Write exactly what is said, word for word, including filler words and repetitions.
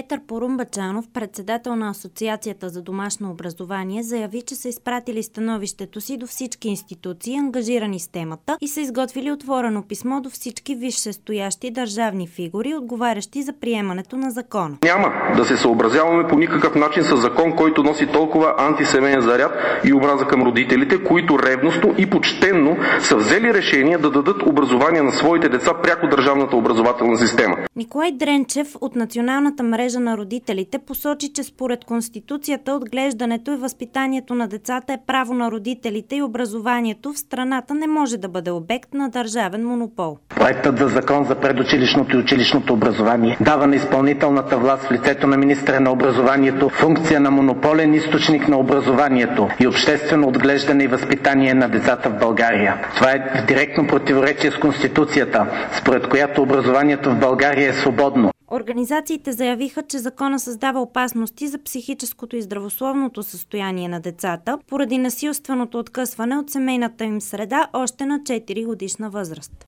Петър Порумбачанов, председател на Асоциацията за домашно образование, заяви, че са изпратили становището си до всички институции, ангажирани с темата, и са изготвили отворено писмо до всички висшестоящи държавни фигури, отговарящи за приемането на закона. Няма да се съобразяваме по никакъв начин с закон, който носи толкова антисемеен заряд и омраза към родителите, които ревностно и почтенно са взели решение да дадат образование на своите деца пряко държавната образователна система. Николай Дренчев от Националната мрежа на родителите посочи, че според Конституцията отглеждането и възпитанието на децата е право на родителите и образованието в страната не може да бъде обект на държавен монопол. Проектът за закон за предучилищното и училищното образование дава на изпълнителната власт в лицето на министъра на образованието функция на монополен източник на образованието и обществено отглеждане и възпитание на децата в България. Това е в директно противоречие с Конституцията, според която образованието в България е свободно. Организациите заявиха, че закона създава опасности за психическото и здравословното състояние на децата поради насилственото откъсване от семейната им среда още на четири годишна възраст.